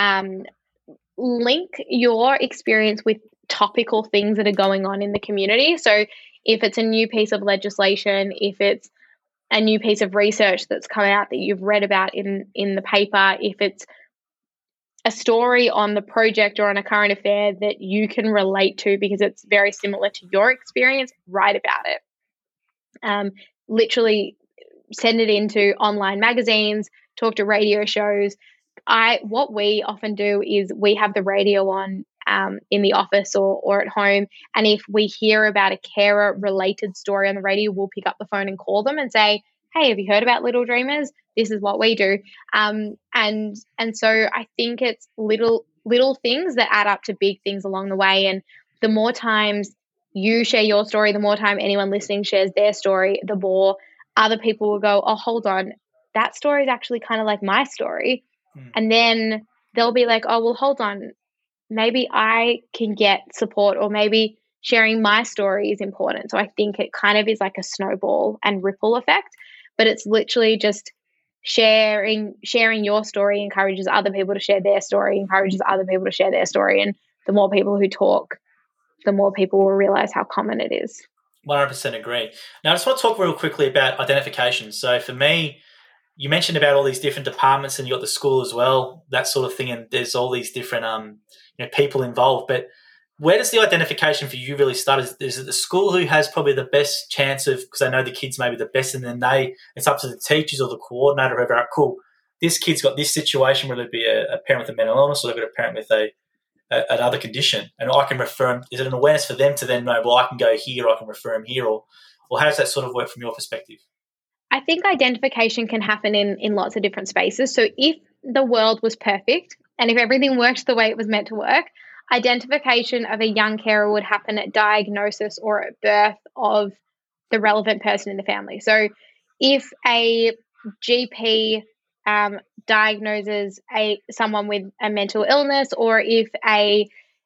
Link your experience with topical things that are going on in the community. So if it's a new piece of legislation, if it's a new piece of research that's come out that you've read about in the paper, if it's a story on the project or on a current affair that you can relate to because it's very similar to your experience, write about it. Literally send it into online magazines, talk to radio shows. What we often do is we have the radio on in the office or at home, and if we hear about a carer-related story on the radio, we'll pick up the phone and call them and say, hey, have you heard about Little Dreamers? This is what we do. And so I think it's little things that add up to big things along the way. And the more times you share your story, the more time anyone listening shares their story, the more other people will go, oh, hold on, that story is actually kind of like my story. And then they'll be like, oh, well, hold on, maybe I can get support, or maybe sharing my story is important. So I think it kind of is like a snowball and ripple effect, but it's literally just sharing your story encourages other people to share their story, encourages other people to share their story. And the more people who talk, the more people will realize how common it is. 100% agree. Now, I just want to talk real quickly about identification. So for me, you mentioned about all these different departments, and you got the school as well, that sort of thing, and there's all these different people involved. But where does the identification for you really start? Is it the school who has probably the best chance of, because I know the kids may be the best, and then it's up to the teachers or the coordinator, whoever, right, cool, this kid's got this situation, whether it be a parent with a mental illness or they've got a parent with another condition, and I can refer them. Is it an awareness for them to then know, well, I can go here, I can refer them here, or how does that sort of work from your perspective? I think identification can happen in lots of different spaces. So if the world was perfect and if everything worked the way it was meant to work, identification of a young carer would happen at diagnosis or at birth of the relevant person in the family. So if a GP diagnoses someone with a mental illness, or if a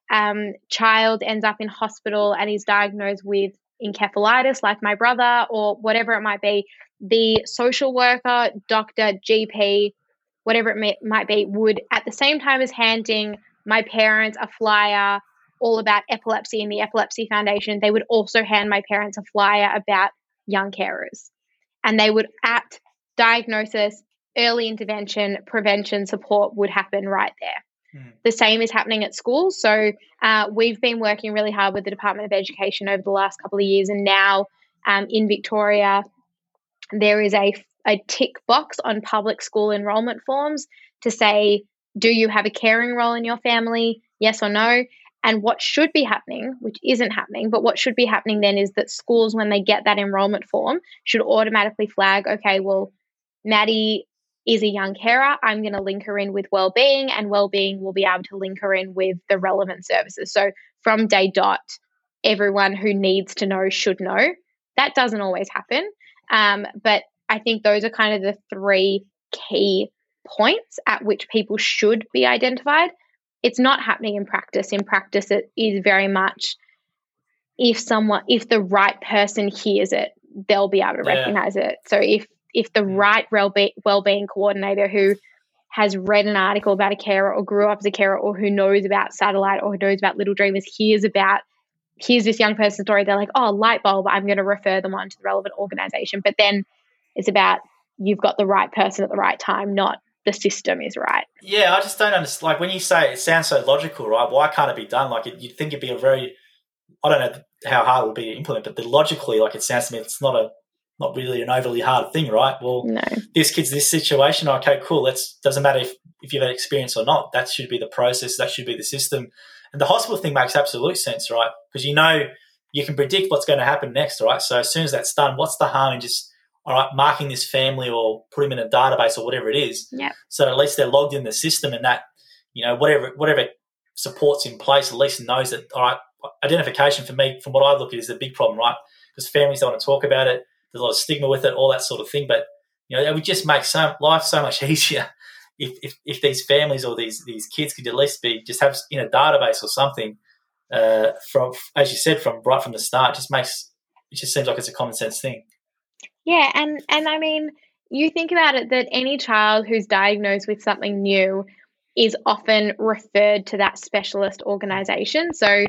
child ends up in hospital and is diagnosed with encephalitis, like my brother, or whatever it might be, the social worker, doctor, GP, whatever it might be, would, at the same time as handing my parents a flyer all about epilepsy and the Epilepsy Foundation, they would also hand my parents a flyer about young carers. And they would, at diagnosis, early intervention, prevention support would happen right there. The same is happening at schools. So we've been working really hard with the Department of Education over the last couple of years, and now in Victoria, there is a tick box on public school enrolment forms to say, do you have a caring role in your family? Yes or no? And what should be happening, which isn't happening, but what should be happening then is that schools, when they get that enrolment form, should automatically flag, okay, well, Maddie is a young carer. I'm going to link her in with wellbeing, and wellbeing will be able to link her in with the relevant services. So from day dot, everyone who needs to know should know. That doesn't always happen. But I think those are kind of the three key points at which people should be identified. It's not happening in practice. In practice, it is very much if the right person hears it, they'll be able to recognize it. So if the right wellbeing coordinator who has read an article about a carer or grew up as a carer or who knows about Satellite or who knows about Little Dreamers hears this young person's story, they're like, oh, light bulb, I'm going to refer them on to the relevant organisation. But then it's about you've got the right person at the right time, not the system is right. Yeah, I just don't understand. Like when you say it sounds so logical, right? Why can't it be done? Like you'd think it'd be I don't know how hard it would be to implement, but logically, like it sounds to me, it's not really an overly hard thing, right? Well, no. This kid's this situation, okay, cool. Doesn't matter if you've had experience or not. That should be the process. That should be the system. And the hospital thing makes absolute sense, right? Because you can predict what's going to happen next, right? So as soon as that's done, what's the harm in just, all right, marking this family or put them in a database or whatever it is. Yeah. So at least they're logged in the system, and that, whatever support's in place, at least knows that, all right, identification for me, from what I look at, is a big problem, right? Because families don't want to talk about it. There's a lot of stigma with it, all that sort of thing. But, it would just make life so much easier if these families or these kids could at least just have in a database or something from, as you said, from right from the start. It just seems like it's a common sense thing. Yeah, and I mean, you think about it, that any child who's diagnosed with something new is often referred to that specialist organisation. So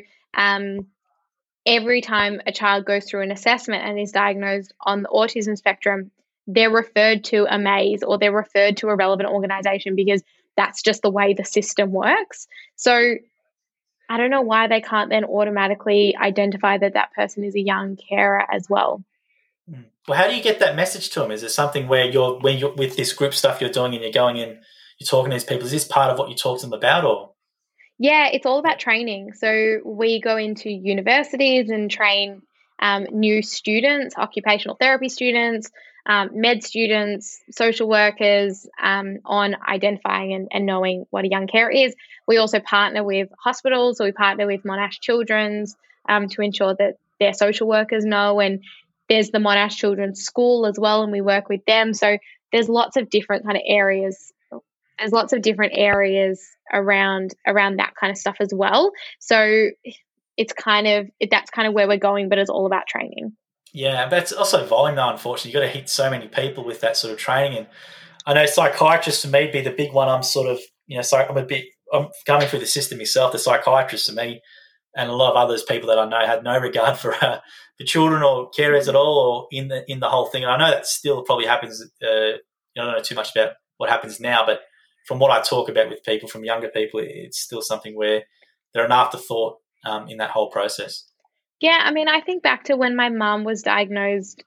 every time a child goes through an assessment and is diagnosed on the autism spectrum, they're referred to a MAIS or they're referred to a relevant organisation, because that's just the way the system works. So I don't know why they can't then automatically identify that person is a young carer as well. Well, how do you get that message to them? Is it something where when you're with this group stuff you're doing and you're going in, you're talking to these people? Is this part of what you talk to them about, or? Yeah, it's all about training. So we go into universities and train new students, occupational therapy students, med students, social workers on identifying and knowing what a young carer is. We also partner with hospitals, so we partner with Monash Children's to ensure that their social workers know, and there's the Monash Children's School as well, and we work with them. So there's lots of different kind of areas. There's lots of different areas around that kind of stuff as well. So that's kind of where we're going, but it's all about training. Yeah, but it's also volume though, unfortunately. You've got to hit so many people with that sort of training. And I know psychiatrists for me be the big one. I'm sort of, I'm coming through the system myself. The psychiatrists for me and a lot of others, people that I know, had no regard for children or carers at all, or in the whole thing. And I know that still probably happens, I don't know too much about what happens now, but from what I talk about with people, from younger people, it's still something where they're an afterthought in that whole process. Yeah, I mean, I think back to when my mum was diagnosed.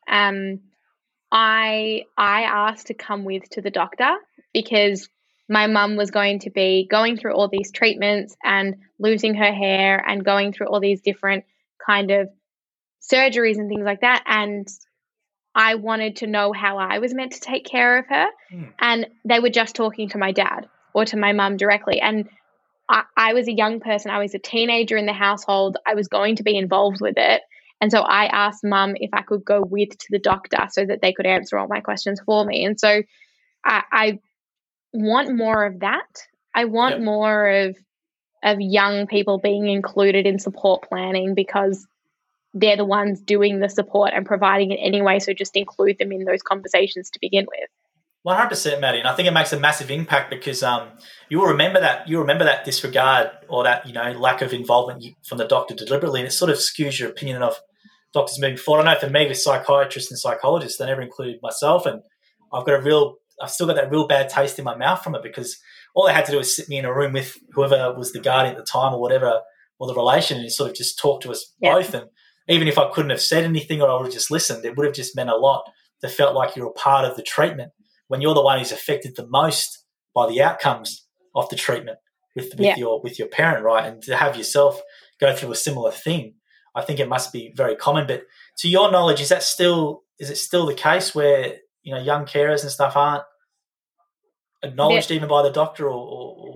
I asked to come with to the doctor because my mum was going to be going through all these treatments and losing her hair and going through all these different kind of surgeries and things like that. And I wanted to know how I was meant to take care of her. And they were just talking to my dad or to my mum directly. And I was a young person. I was a teenager in the household. I was going to be involved with it. And so I asked mum if I could go with to the doctor so that they could answer all my questions for me. And so I want more of that. I want more of young people being included in support planning because they're the ones doing the support and providing it anyway. So just include them in those conversations to begin with. 100%, Maddie, and I think it makes a massive impact because you will remember that disregard or that lack of involvement from the doctor deliberately, and it sort of skews your opinion of doctors moving forward. I know for me, with psychiatrists and psychologists, they never included myself, and I've still got that real bad taste in my mouth from it because all they had to do was sit me in a room with whoever was the guardian at the time or whatever, or the relation, and sort of just talk to us both. And even if I couldn't have said anything or I would have just listened, it would have just meant a lot to felt like you're a part of the treatment when you're the one who's affected the most by the outcomes of the treatment with your parent, right? And to have yourself go through a similar thing, I think it must be very common. But to your knowledge, is it still the case where young carers and stuff aren't acknowledged even by the doctor or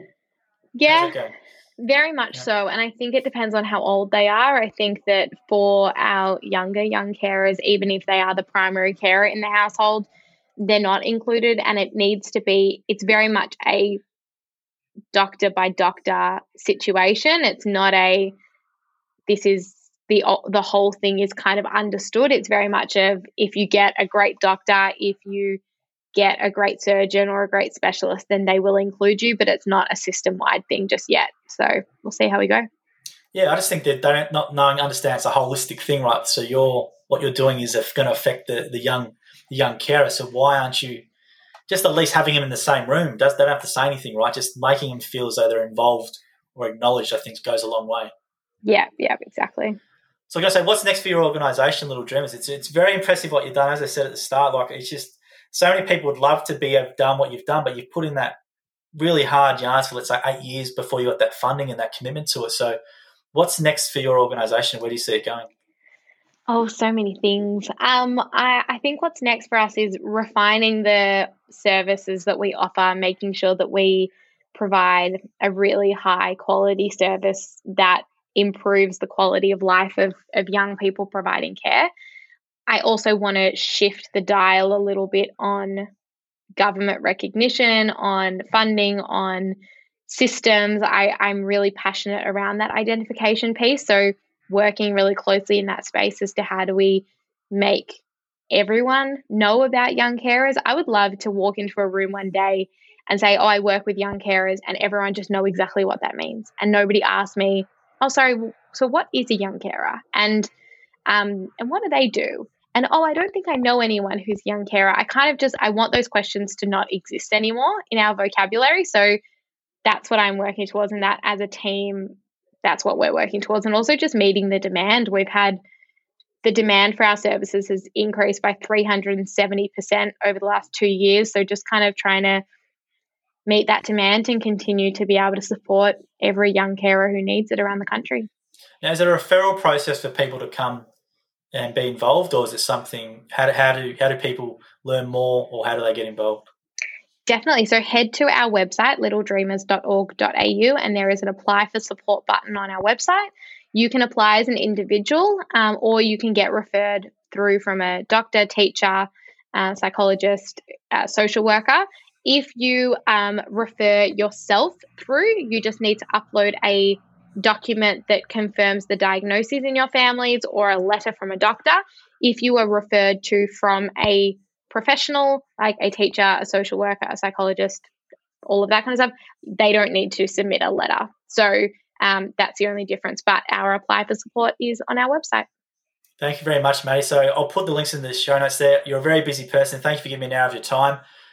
very much so. And I think it depends on how old they are. I think that for our young carers, even if they are the primary carer in the household, they're not included, and it's very much a doctor by doctor situation. It's not this is the whole thing is kind of understood. It's very much if you get a great doctor, if you get a great surgeon or a great specialist, then they will include you, but it's not a system-wide thing just yet. So we'll see how we go. Yeah, I just think that they don't understand it's a holistic thing, right? So what you're doing is going to affect the young carer. So why aren't you just at least having them in the same room? They don't have to say anything, right? Just making them feel as though they're involved or acknowledged, I think, goes a long way. Yeah, exactly. So I'm going to say, what's next for your organisation, Little Dreamers? It's very impressive what you've done. As I said at the start, like it's just so many people would love to have done what you've done, but you've put in that really hard yards for, let's say, 8 years before you got that funding and that commitment to it. So what's next for your organisation? Where do you see it going? Oh, so many things. I think what's next for us is refining the services that we offer, making sure that we provide a really high quality service that improves the quality of life of young people providing care. I also want to shift the dial a little bit on government recognition, on funding, on systems. I'm really passionate around that identification piece. So working really closely in that space as to how do we make everyone know about young carers. I would love to walk into a room one day and say, I work with young carers, and everyone just know exactly what that means. And nobody asks me, sorry, so what is a young carer? And what do they do? And, I don't think I know anyone who's a young carer. I want those questions to not exist anymore in our vocabulary. So that's what I'm working towards, and that as a team, that's what we're working towards. And also just meeting the demand. We've had the demand for our services has increased by 370% over the last 2 years. So just kind of trying to meet that demand and continue to be able to support every young carer who needs it around the country. Now, is there a referral process for people to come and be involved, or is it something, how do people learn more, or how do they get involved? Definitely. So head to our website, littledreamers.org.au, and there is an apply for support button on our website. You can apply as an individual, or you can get referred through from a doctor, teacher, psychologist, social worker. If you refer yourself through, you just need to upload a document that confirms the diagnoses in your families or a letter from a doctor. If you are referred to from a professional, like a teacher, a social worker, a psychologist, all of that kind of stuff, they don't need to submit a letter. So that's the only difference. But our apply for support is on our website. Thank you very much, Maddie. So I'll put the links in the show notes there. You're a very busy person. Thank you for giving me an hour of your time.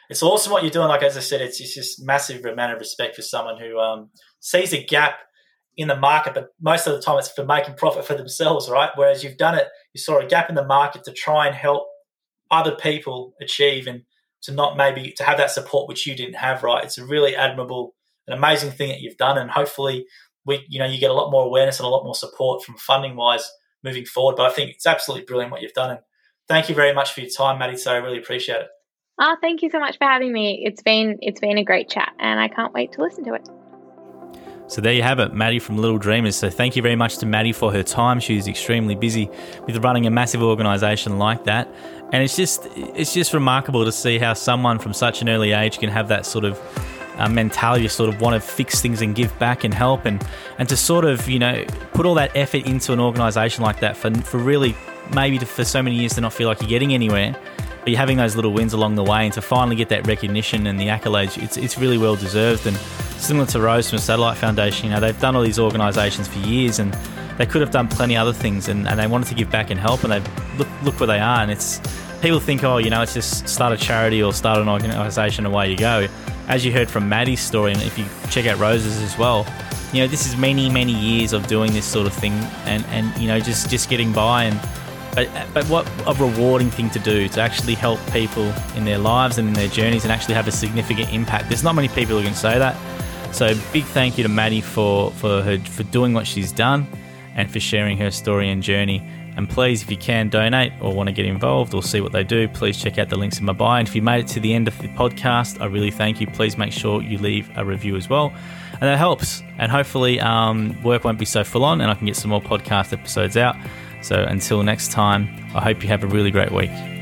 it's awesome what you're doing. Like, as I said, it's just massive amount of respect for someone who sees a gap in the market, but most of the time it's for making profit for themselves, right? Whereas you've done it, you saw a gap in the market to try and help other people achieve, and to not maybe to have that support which you didn't have, right? It's a really admirable, an amazing thing that you've done, and hopefully you get a lot more awareness and a lot more support from funding wise moving forward. But I think it's absolutely brilliant what you've done, and thank you very much for your time, Maddie. So I really appreciate it. Oh, thank you so much for having me. It's been a great chat, and I can't wait to listen to it. So there you have it, Maddie from Little Dreamers. So thank you very much to Maddie for her time. She's extremely busy with running a massive organisation like that. And it's just remarkable to see how someone from such an early age can have that sort of mentality to sort of want to fix things and give back and help, and to sort of, put all that effort into an organisation like that for really maybe for so many years to not feel like you're getting anywhere. But you're having those little wins along the way, and to finally get that recognition and the accolades, it's really well deserved. And similar to Rose from the Satellite Foundation, they've done all these organisations for years, and they could have done plenty of other things, and they wanted to give back and help, and they look where they are. And it's, people think, it's just start a charity or start an organisation, away you go. As you heard from Maddie's story, and if you check out Rose's as well, this is many, many years of doing this sort of thing, and just getting by. And But what a rewarding thing to do, to actually help people in their lives and in their journeys and actually have a significant impact. There's not many people who can say that. So big thank you to Maddie for doing what she's done and for sharing her story and journey. And please, if you can donate or want to get involved or see what they do, please check out the links in my bio. And if you made it to the end of the podcast, I really thank you. Please make sure you leave a review as well. And that helps. And hopefully work won't be so full on and I can get some more podcast episodes out. So until next time, I hope you have a really great week.